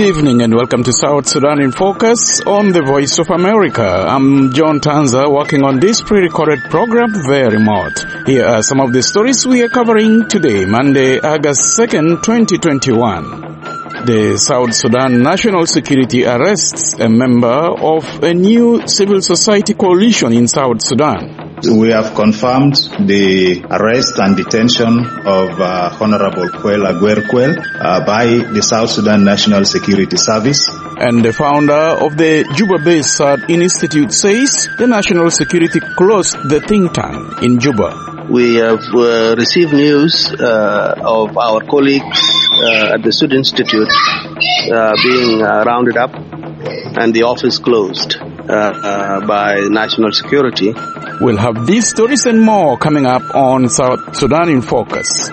evening and welcome to South Sudan in Focus on the Voice of America. I'm John Tanza, working on this pre-recorded program via remote. Here are some of the stories we are covering today, Monday, August 2nd, 2021. The South Sudan National Security arrests a member of a new civil society coalition in South Sudan. We have confirmed the arrest and detention of Honorable Quel Aguer Quel by the South Sudan National Security Service. And the founder of the Juba-based SAD Institute says the national security closed the think tank in Juba. We have received news of our colleagues at the SUD Institute being rounded up and the office closed by national security. We'll have these stories and more coming up on South Sudan in Focus.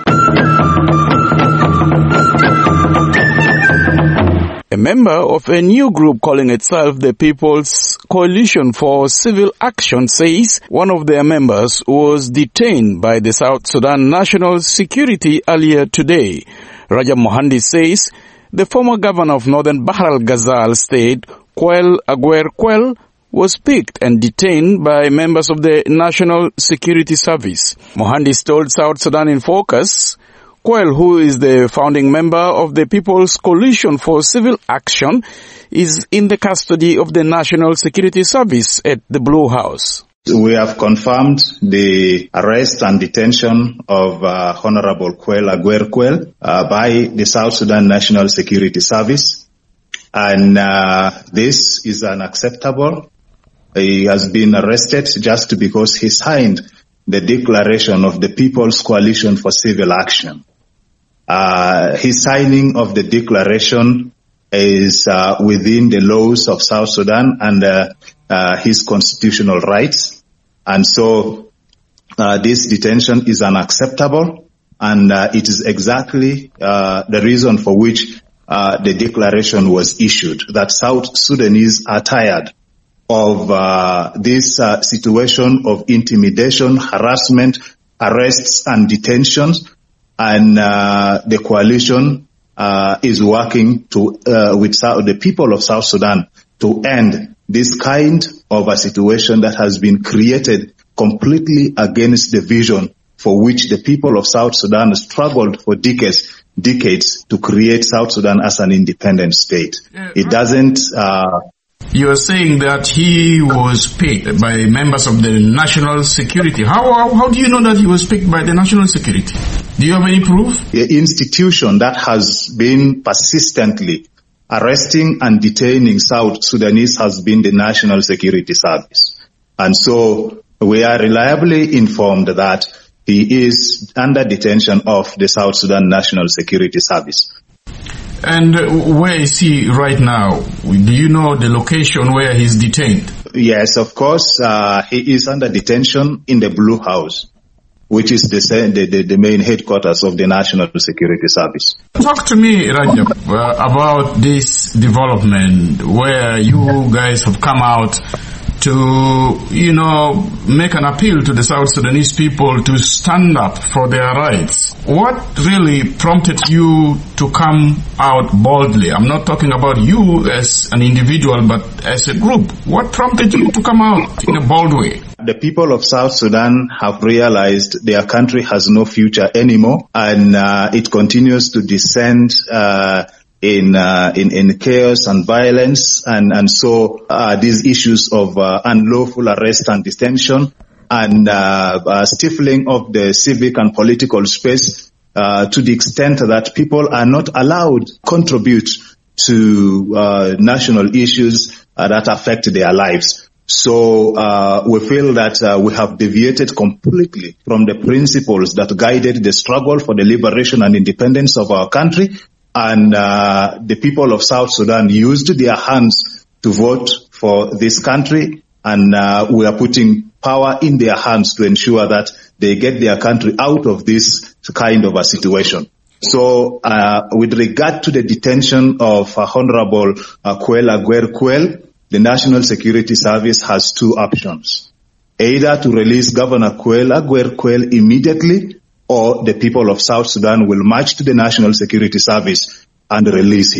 A member of a new group calling itself the People's Coalition for Civil Action says one of their members was detained by the South Sudan National Security earlier today. Rajab Mohandis says the former governor of Northern Bahr al-Ghazal state, Quel Aguer Quel, was picked and detained by members of the National Security Service. Mohandis told South Sudan in Focus, Quel, who is the founding member of the People's Coalition for Civil Action, is in the custody of the National Security Service at the Blue House. We have confirmed the arrest and detention of Honorable Quel Aguer Quel by the South Sudan National Security Service. And this is unacceptable. He has been arrested just because he signed the declaration of the People's Coalition for Civil Action. His signing of the declaration is within the laws of South Sudan and his constitutional rights. And so this detention is unacceptable, and it is exactly the reason for which the declaration was issued, that South Sudanese are tired of this situation of intimidation, harassment, arrests and detentions, and the coalition is working to with the people of South Sudan to end this kind of a situation that has been created completely against the vision for which the people of South Sudan struggled for decades to create South Sudan as an independent state. It doesn't... You are saying that he was picked by members of the National Security. How do you know that he was picked by the National Security? Do you have any proof? The institution that has been persistently arresting and detaining South Sudanese has been the National Security Service. And so we are reliably informed that he is under detention of the South Sudan National Security Service. And where is he right now? Do you know the location where he's detained? Yes, of course. He is under detention in the Blue House, which is the main headquarters of the National Security Service. Talk to me, Rajab, about this development where you guys have come out to, make an appeal to the South Sudanese people to stand up for their rights. What really prompted you to come out boldly? I'm not talking about you as an individual, but as a group. What prompted you to come out in a bold way? The people of South Sudan have realized their country has no future anymore, and it continues to descend in chaos and violence, and so these issues of unlawful arrest and detention and stifling of the civic and political space to the extent that people are not allowed to contribute to national issues that affect their lives. So we feel that we have deviated completely from the principles that guided the struggle for the liberation and independence of our country. And the people of South Sudan used their hands to vote for this country, and we are putting power in their hands to ensure that they get their country out of this kind of a situation. So with regard to the detention of Honorable Quel Aguer Quel, the National Security Service has two options: either to release Governor Quel Aguer Quel immediately, or the people of South Sudan will march to the National Security Service and release him.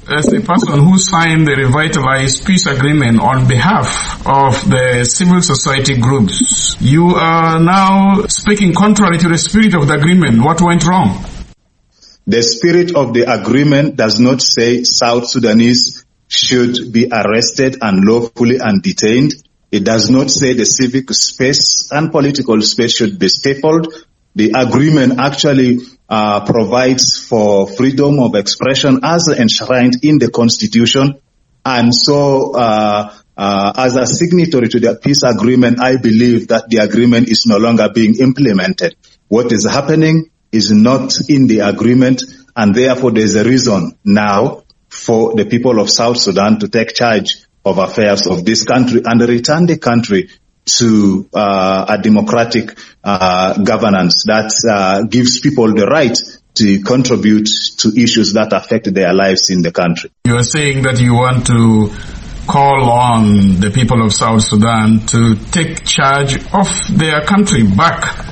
as a person who signed the revitalized peace agreement on behalf of the civil society groups, you are now speaking contrary to the spirit of the agreement. What went wrong? The spirit of the agreement does not say South Sudanese should be arrested unlawfully and detained. It does not say the civic space and political space should be stifled. The agreement actually provides for freedom of expression as enshrined in the Constitution. And so, as a signatory to the peace agreement, I believe that the agreement is no longer being implemented. What is happening is not in the agreement, and therefore there's a reason now for the people of South Sudan to take charge of affairs of this country and return the country to a democratic governance that gives people the right to contribute to issues that affect their lives in the country. You are saying that you want to call on the people of South Sudan to take charge of their country back.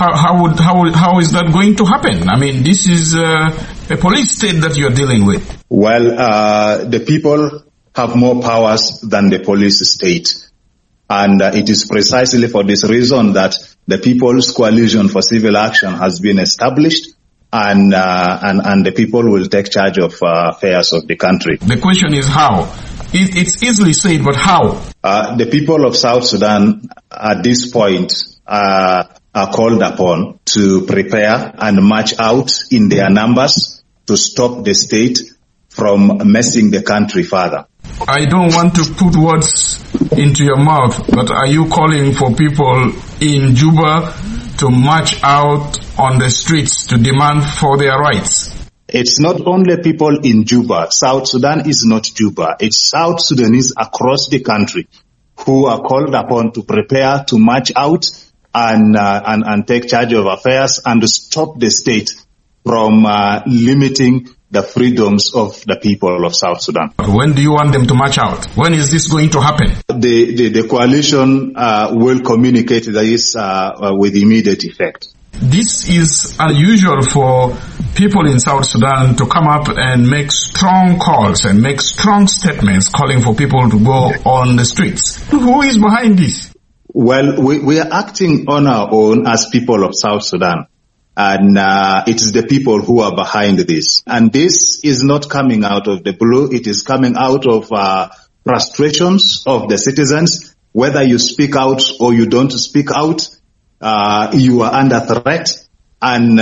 How is that going to happen? I mean, this is a police state that you're dealing with. Well, the people have more powers than the police state. And it is precisely for this reason that the People's Coalition for Civil Action has been established, and the people will take charge of affairs of the country. The question is how? It's easily said, but how? The people of South Sudan at this point are called upon to prepare and march out in their numbers to stop the state from messing the country further. I don't want to put words into your mouth, but are you calling for people in Juba to march out on the streets to demand for their rights? It's not only people in Juba. South Sudan is not Juba. It's South Sudanese across the country who are called upon to prepare to march out and take charge of affairs and to stop the state from limiting the freedoms of the people of South Sudan. When do you want them to march out? When is this going to happen? The coalition will communicate this with immediate effect. This is unusual for people in South Sudan to come up and make strong calls and make strong statements calling for people to go on the streets. Who is behind this? Well, we are acting on our own as people of South Sudan. And it is the people who are behind this. And this is not coming out of the blue. It is coming out of frustrations of the citizens. Whether you speak out or you don't speak out, you are under threat. And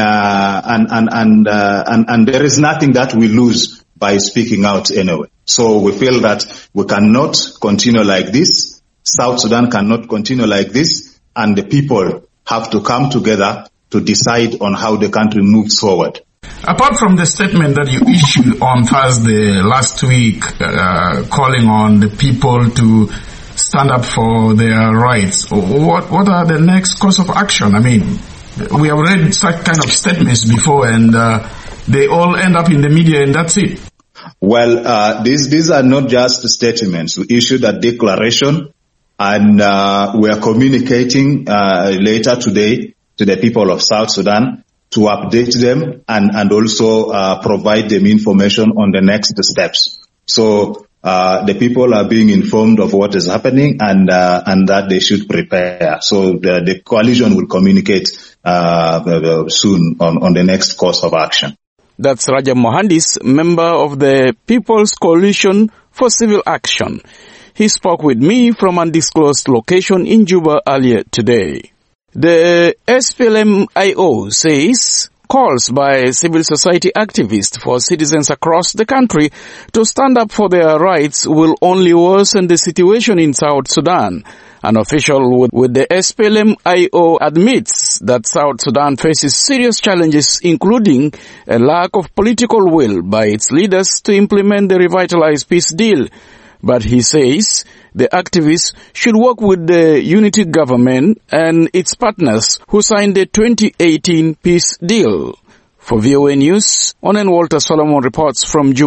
there is nothing that we lose by speaking out anyway. So we feel that we cannot continue like this. South Sudan cannot continue like this. And the people have to come together to decide on how the country moves forward. Apart from the statement that you issued on Thursday last week, calling on the people to stand up for their rights, what are the next course of action? I mean, we have read such kind of statements before, and they all end up in the media, and that's it. Well, these are not just statements. We issued a declaration, and we are communicating later today to the people of South Sudan to update them and also provide them information on the next steps. So the people are being informed of what is happening and that they should prepare. So the coalition will communicate soon on the next course of action. That's Rajab Mohandis, member of the People's Coalition for Civil Action. He spoke with me from an undisclosed location in Juba earlier today. The SPLM-IO says calls by civil society activists for citizens across the country to stand up for their rights will only worsen the situation in South Sudan. An official with the SPLM-IO admits that South Sudan faces serious challenges, including a lack of political will by its leaders to implement the revitalized peace deal. But he says the activists should work with the unity government and its partners who signed the 2018 peace deal. For VOA News, Onen Walter Solomon reports from Juba.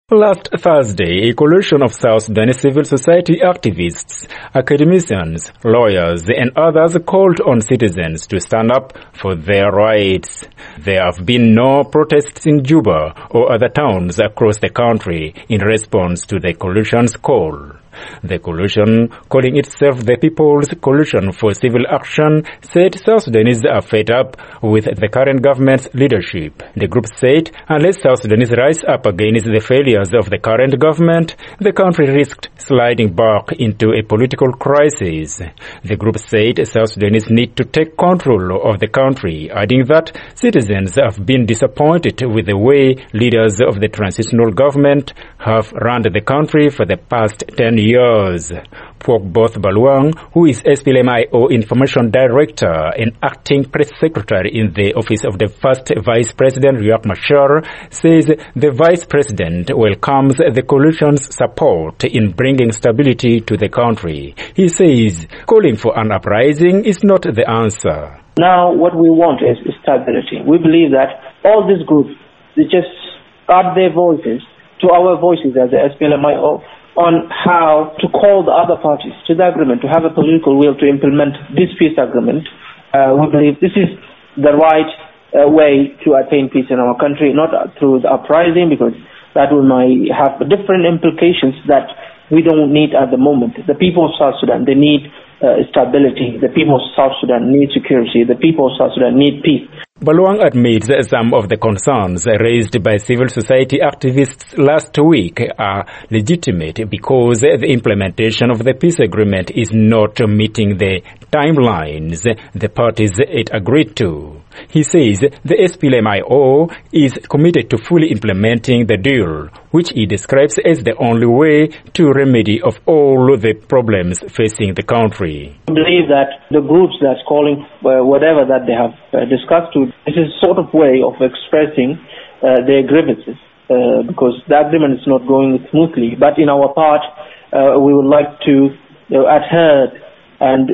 Last Thursday, a coalition of South Sudanese civil society activists, academicians, lawyers, and others called on citizens to stand up for their rights. There have been no protests in Juba or other towns across the country in response to the coalition's call. The coalition, calling itself the People's Coalition for Civil Action, said South Sudanese are fed up with the current government's leadership. The group said unless South Sudanese rise up against the failures of the current government, the country risked sliding back into a political crisis. The group said South Sudanese need to take control of the country, adding that citizens have been disappointed with the way leaders of the transitional government have run the country for the past 10 years. Pogboth Baluang, who is SPLM-IO Information Director and Acting Press Secretary in the office of the first Vice President Riek Machar, says the Vice President welcomes the coalition's support in bringing stability to the country. He says calling for an uprising is not the answer. Now what we want is stability. We believe that all these groups, they just add their voices to our voices as the SPLM-IO on how to call the other parties to the agreement, to have a political will to implement this peace agreement. We believe this is the right way to attain peace in our country, not through the uprising, because that might have different implications that we don't need at the moment. The people of South Sudan, they need stability. The people of South Sudan need security. The people of South Sudan need peace. Baluang admits some of the concerns raised by civil society activists last week are legitimate because the implementation of the peace agreement is not meeting the timelines the parties it agreed to. He says the SPLM-IO is committed to fully implementing the deal, which he describes as the only way to remedy of all the problems facing the country. I believe that the groups that's calling whatever that they have discussed, this is a sort of way of expressing their grievances because the agreement is not going smoothly. But in our part, we would like to adhere and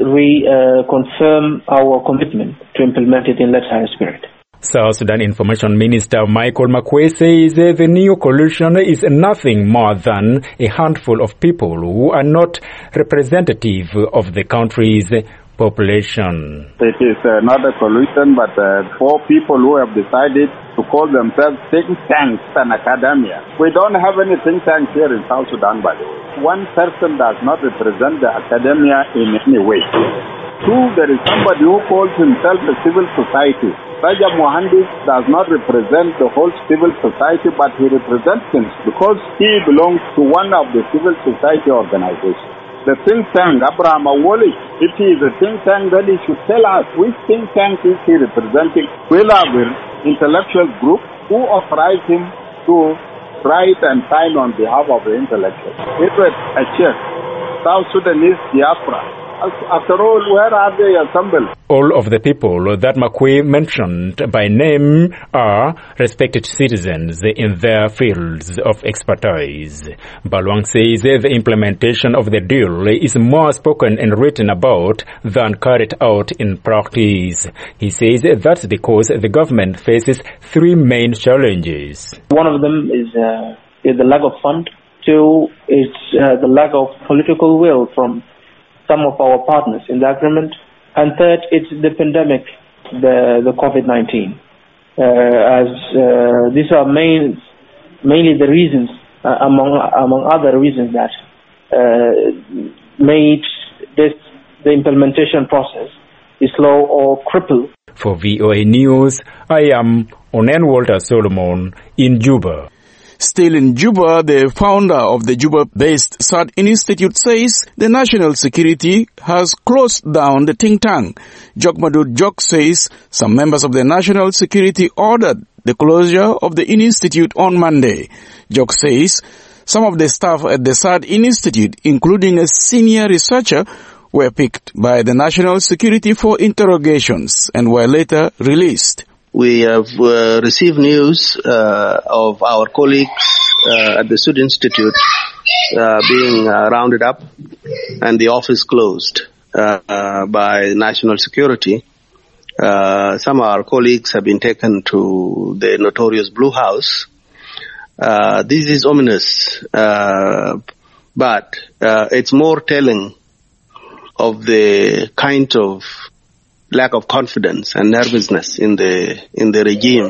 reconfirm our commitment to implement it in letter spirit. South Sudan Information Minister Michael Makuei says the new coalition is nothing more than a handful of people who are not representative of the country's population. It is not a coalition, but 4 people who have decided to call themselves think tanks and academia. We don't have any think tanks here in South Sudan, by the way. One person does not represent the academia in any way. 2, there is somebody who calls himself a civil society. Raja Mohandis does not represent the whole civil society, but he represents him because he belongs to one of the civil society organizations. The think tank, Abraham Awoli, if he is a think tank, then he should tell us which think tank is he representing. We'll have an intellectual group who authorized him to write and sign on behalf of the intellectuals. It was a check. South Sudanese diaspora. After all, where are they assembled? All of the people that Makuei mentioned by name are respected citizens in their fields of expertise. Baluang says the implementation of the deal is more spoken and written about than carried out in practice. He says that's because the government faces 3 main challenges. One of them is the lack of fund. 2 is the lack of political will from some of our partners in the agreement. And 3rd, it's the pandemic, the COVID-19. These are mainly the reasons, among other reasons that made the implementation process is slow or crippled. For VOA News, I am Onen Walter Solomon in Juba. Still in Juba, the founder of the Juba-based SAD Institute says the national security has closed down the think tank. Jok Madud Jok says some members of the national security ordered the closure of the institute on Monday. Jok says some of the staff at the SAD Institute, including a senior researcher, were picked by the national security for interrogations and were later released. We have received news of our colleagues at the Sud Institute being rounded up and the office closed by national security. Some of our colleagues have been taken to the notorious Blue House This is ominous, but it's more telling of the kind of lack of confidence and nervousness in the regime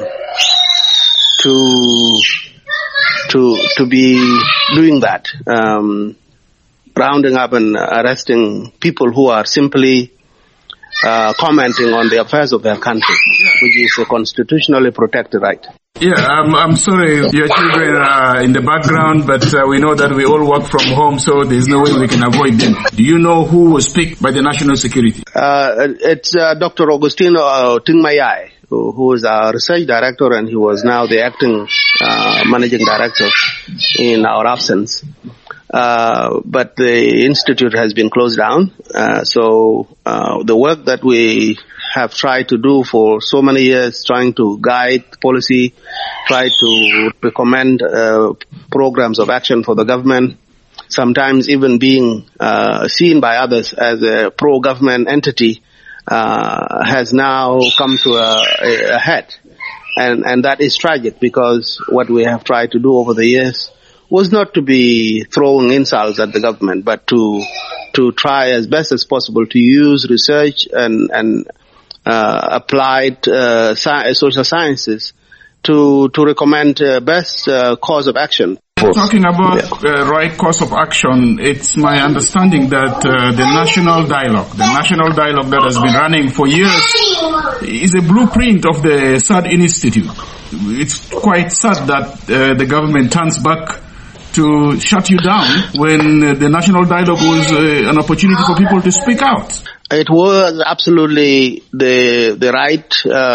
to be doing that, rounding up and arresting people who are simply commenting on the affairs of their country, which is a constitutionally protected right. Yeah, I'm sorry, your children are in the background, but we know that we all work from home, so there's no way we can avoid them. Do you know who was picked by the national security? It's Dr. Augustino Tingmayai, who is our research director, and he was now the acting managing director in our absence. But the institute has been closed down, so the work that we have tried to do for so many years, trying to guide policy, try to recommend programs of action for the government, sometimes even being seen by others as a pro-government entity, has now come to a head. And that is tragic, because what we have tried to do over the years was not to be throwing insults at the government, but to try as best as possible to use research and applied social sciences to recommend best course of action. Talking about right course of action, it's my understanding that the national dialogue that has been running for years is a blueprint of the SAD Institute. It's quite sad that the government turns back to shut you down when the national dialogue was an opportunity for people to speak out. It was absolutely the right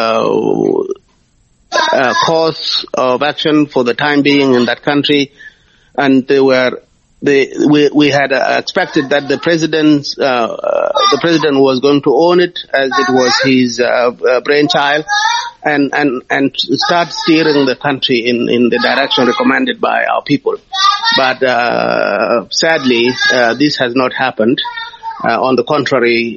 course of action for the time being in that country, and we had expected that the president was going to own it as it was his brainchild, and start steering the country in the direction recommended by our people. But sadly, this has not happened. On the contrary,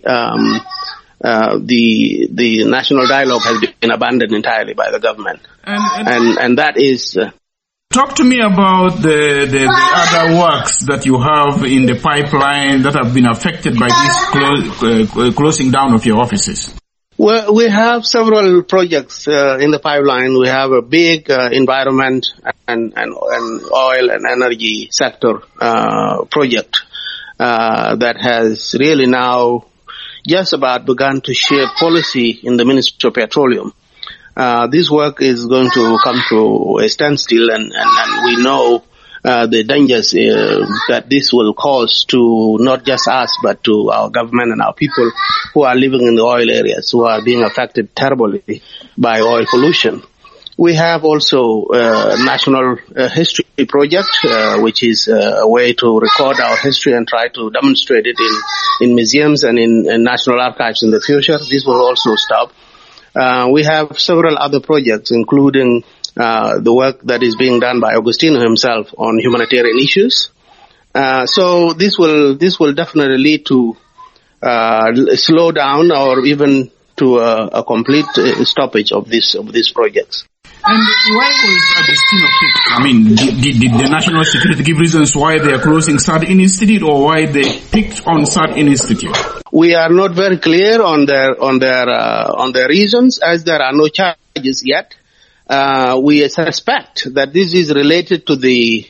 the national dialogue has been abandoned entirely by the government, and that is. Talk to me about the other works that you have in the pipeline that have been affected by this closing down of your offices. Well, we have several projects in the pipeline. We have a big environment and oil and energy sector project that has really now just about begun to shape policy in the Ministry of Petroleum. This work is going to come to a standstill, and we know the dangers that this will cause to not just us, but to our government and our people who are living in the oil areas, who are being affected terribly by oil pollution. We have also a national history project, which is a way to record our history and try to demonstrate it in museums and in national archives in the future. This will also stop. We have several other projects, including the work that is being done by Augustino himself on humanitarian issues. So this will definitely lead to slow down or even to a complete stoppage of these projects. And why was Augustino picked? I mean, did the national security give reasons why they are closing SAD Institute, or why they picked on SAD Institute? We are not very clear on their reasons, as there are no charges yet. We suspect that this is related to the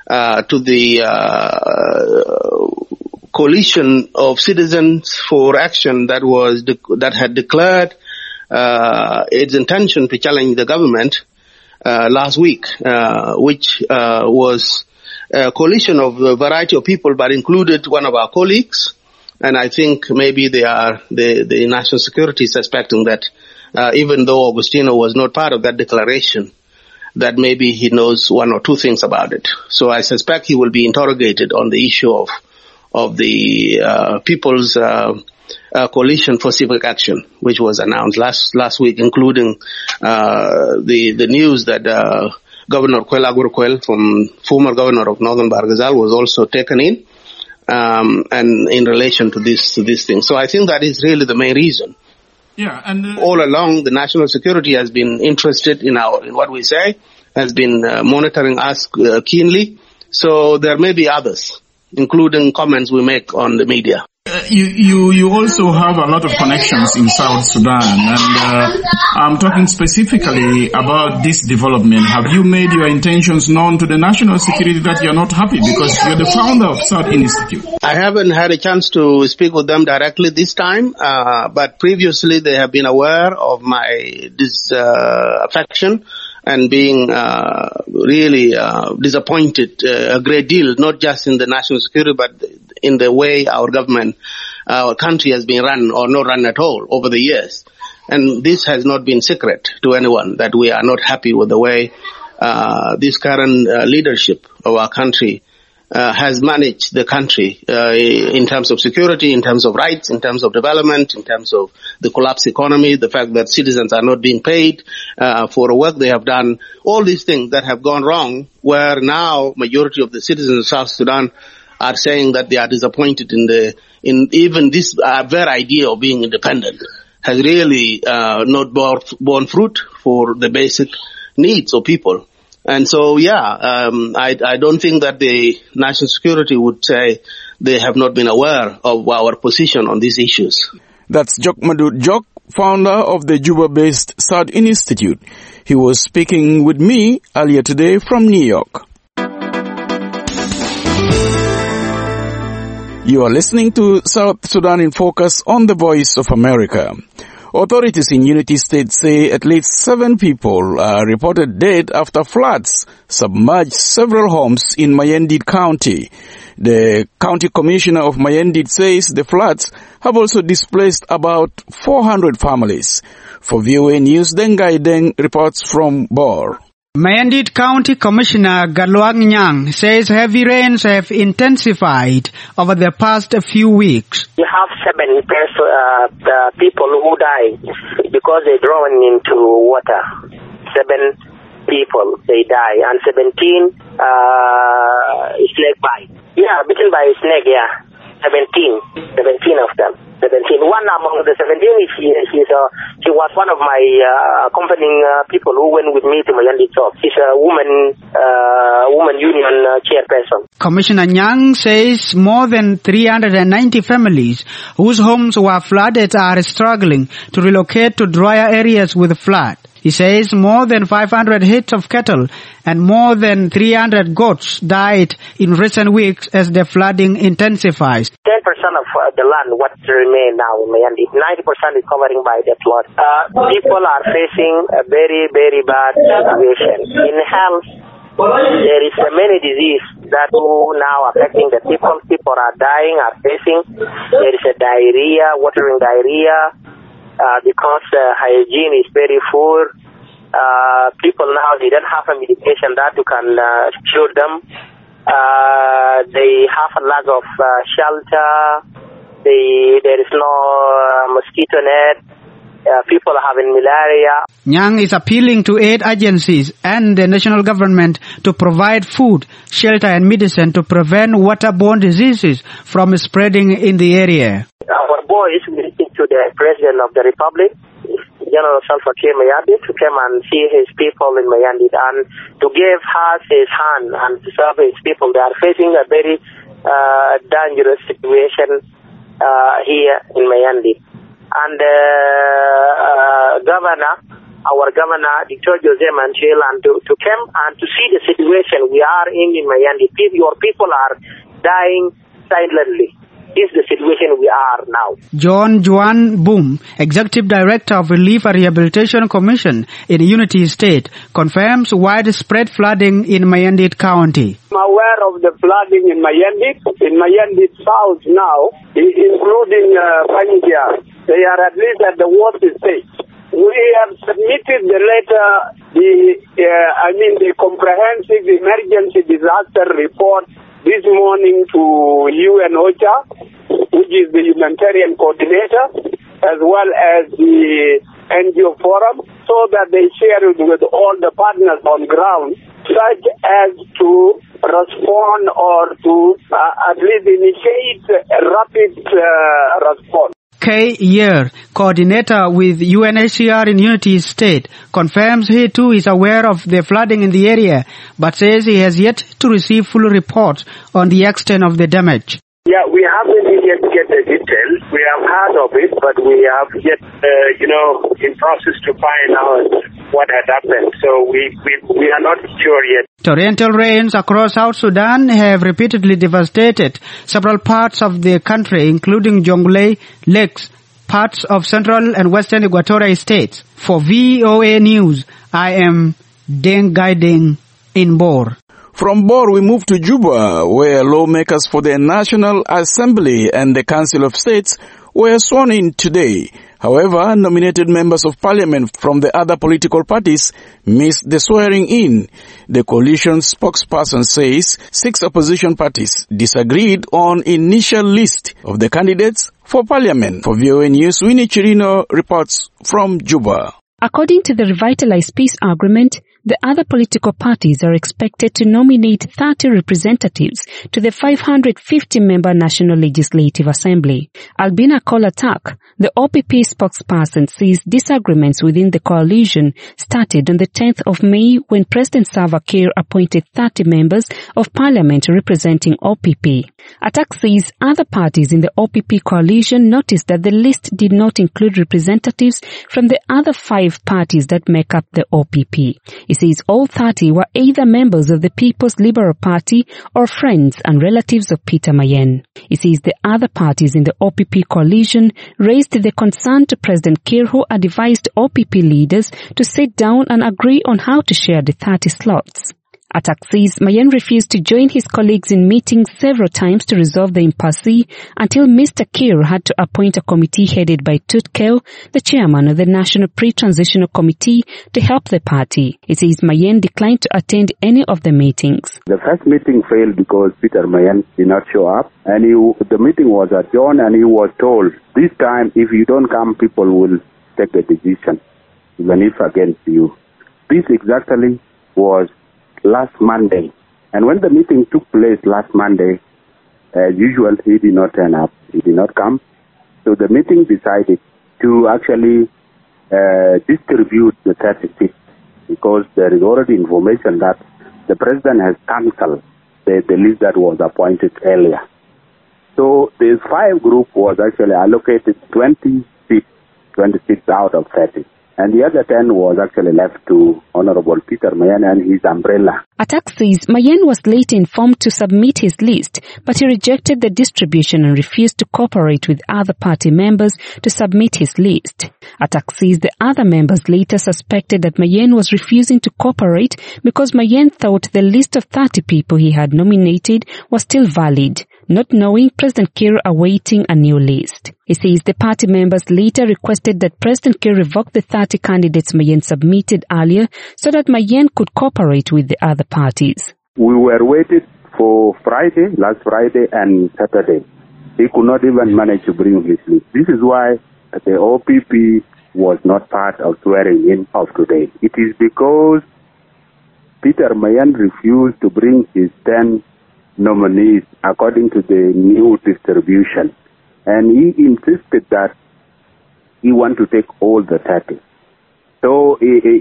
coalition of citizens for action that had declared its intention to challenge the government last week, which was a coalition of a variety of people, but included one of our colleagues. And I think maybe the national security is suspecting that even though Augustino was not part of that declaration, that maybe he knows one or two things about it. So I suspect he will be interrogated on the issue of the People's Coalition for Civic Action, which was announced last week, including the news that Governor Kwel Agurkwel, former governor of Northern Barghazal, was also taken in, and in relation to this thing. So I think that is really the main reason. Yeah, and all along, the national security has been interested in what we say, has been monitoring us keenly. So there may be others, including comments we make on the media. You also have a lot of connections in South Sudan, and I'm talking specifically about this development. Have you made your intentions known to the national security that you're not happy because you're the founder of South Institute? I haven't had a chance to speak with them directly this time, but previously they have been aware of my disaffection and being really disappointed a great deal, not just in the national security, but in the way our government, our country has been run or not run at all over the years. And this has not been secret to anyone, that we are not happy with the way this current leadership of our country has managed the country in terms of security, in terms of rights, in terms of development, in terms of the collapsed economy, the fact that citizens are not being paid for the work they have done, all these things that have gone wrong, where now majority of the citizens of South Sudan are saying that they are disappointed in even this very idea of being independent has really not borne fruit for the basic needs of people. And so, I don't think that the national security would say they have not been aware of our position on these issues. That's Jok Madut Jok, founder of the Juba-based South Institute. He was speaking with me earlier today from New York. You are listening to South Sudan in Focus on the Voice of America. Authorities in Unity State say at least 7 people are reported dead after floods submerged several homes in Mayendit County. The county commissioner of Mayendit says the floods have also displaced about 400 families. For VOA News, Dengai Deng reports from Bor. Mayendit County Commissioner Galwang Nyang says heavy rains have intensified over the past few weeks. You have 7 people who died because they drowned into water. 7 people, they die, and 17 snake bite. Yeah, bitten by a snake, yeah. 17 of them. 17. One among the 17, she was one of my accompanying people who went with me to Mayendit shop. She's a woman union chairperson. Commissioner Nyang says more than 390 families whose homes were flooded are struggling to relocate to drier areas with flood. He says more than 500 heads of cattle and more than 300 goats died in recent weeks as the flooding intensifies. 10% of the land what remain now in Mayendit, 90% is covered by the flood. People are facing a very, very bad situation. In health, there is many diseases that are now affecting the people. People are dying, are facing. There is a diarrhea, watering diarrhea. Because hygiene is very poor, people now, they don't have a medication that you can cure them. They have a lack of shelter. There is no mosquito net. People are having malaria. Nyang is appealing to aid agencies and the national government to provide food, shelter and medicine to prevent waterborne diseases from spreading in the area. Our boys will speak to the President of the Republic, General Salva Kiir Mayardit, to come and see his people in Mayendit and to give us his hand and to serve his people. They are facing a very dangerous situation here in Mayendit. And our governor, Dr. Jose Manchel, and to come and to see the situation we are in Mayendit. Your people are dying silently. This is the situation we are now. John Juan Boom, Executive Director of Relief and Rehabilitation Commission in Unity State, confirms widespread flooding in Mayendit County. I'm aware of the flooding in Mayendit South now, including Panjia. They are at least at the worst stage. We have submitted the letter, the comprehensive emergency disaster report this morning to UN OCHA, which is the humanitarian coordinator, as well as the NGO forum, so that they share it with all the partners on ground, such as to respond or to at least initiate a rapid response. Kay Yer, coordinator with UNHCR in Unity State, confirms he too is aware of the flooding in the area, but says he has yet to receive full reports on the extent of the damage. Yeah, we haven't yet get the details. We have heard of it, but we have yet, in process to find out what had happened. So we are not sure yet. Torrential rains across South Sudan have repeatedly devastated several parts of the country, including Jonglei, Lakes, parts of central and western Equatorial states. For VOA News, I am Deng Gaideng in Bor. From Bor, we move to Juba, where lawmakers for the National Assembly and the Council of States were sworn in today. However, nominated members of parliament from the other political parties missed the swearing in. The coalition spokesperson says 6 opposition parties disagreed on initial list of the candidates for parliament. For VOA News, Winnie Chirino reports from Juba. According to the revitalized peace agreement, the other political parties are expected to nominate 30 representatives to the 550-member National Legislative Assembly. Albina Kolatak, the OPP spokesperson, says disagreements within the coalition started on the 10th of May when President Salva Kiir appointed 30 members of parliament representing OPP. Attack says other parties in the OPP coalition noticed that the list did not include representatives from the other 5 parties that make up the OPP. He says all 30 were either members of the People's Liberal Party or friends and relatives of Peter Mayen. He says the other parties in the OPP coalition raised the concern to President Kiir, who advised OPP leaders to sit down and agree on how to share the 30 slots. Attack says Mayen refused to join his colleagues in meetings several times to resolve the impasse until Mr. Kiir had to appoint a committee headed by Tut Keo, the chairman of the National Pre-Transitional Committee, to help the party. It says Mayen declined to attend any of the meetings. The first meeting failed because Peter Mayen did not show up, and the meeting was adjourned, and he was told, this time if you don't come, people will take a decision, even if against you. This exactly was last Monday. And when the meeting took place last Monday, as usual, he did not turn up. He did not come. So the meeting decided to actually distribute the 36 because there is already information that the president has cancelled the list that was appointed earlier. So this 5 group was actually allocated 26 out of 30. And the other 10 was actually left to Honorable Peter Mayen and his umbrella. Attack says Mayen was later informed to submit his list, but he rejected the distribution and refused to cooperate with other party members to submit his list. Attack says the other members later suspected that Mayen was refusing to cooperate because Mayen thought the list of 30 people he had nominated was still valid, not knowing President Kiir awaiting a new list. He says the party members later requested that President Kiir revoke the 30 candidates Mayen submitted earlier so that Mayen could cooperate with the other parties. We were waiting for last Friday and Saturday. He could not even manage to bring his list. This is why the OPP was not part of swearing in of today. It is because Peter Mayen refused to bring his 10 nominees according to the new distribution. And he insisted that he want to take all the 30. So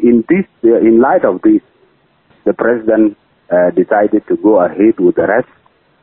in light of this, the president decided to go ahead with the rest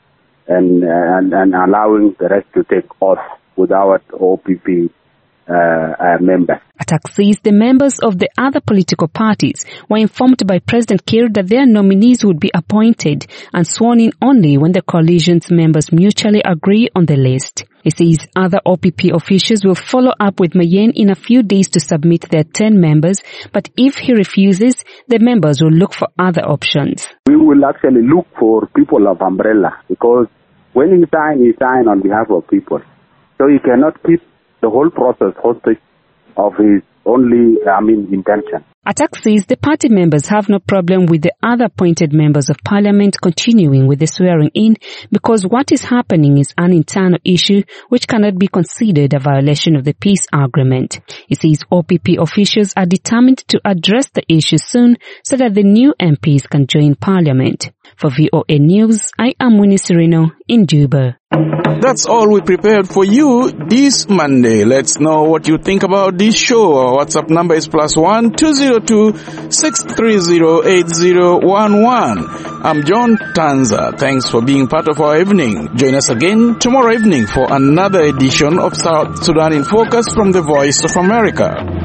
and allowing the rest to take off without OPP members. Attack says the members of the other political parties were informed by President Kiir that their nominees would be appointed and sworn in only when the coalition's members mutually agree on the list. He says other OPP officials will follow up with Mayen in a few days to submit their 10 members, but if he refuses, the members will look for other options. We will actually look for people of umbrella because when he sign on behalf of people. So he cannot keep the whole process hostage of his only, intention. Attack says the party members have no problem with the other appointed members of parliament continuing with the swearing in because what is happening is an internal issue which cannot be considered a violation of the peace agreement. He says OPP officials are determined to address the issue soon so that the new MPs can join parliament. For VOA News, I am Winnie Sereno in Juba. That's all we prepared for you this Monday. Let's know what you think about this show. Our WhatsApp number is +1 202 630 8011. I'm John Tanza. Thanks for being part of our evening. Join us again tomorrow evening for another edition of South Sudan in Focus from the Voice of America.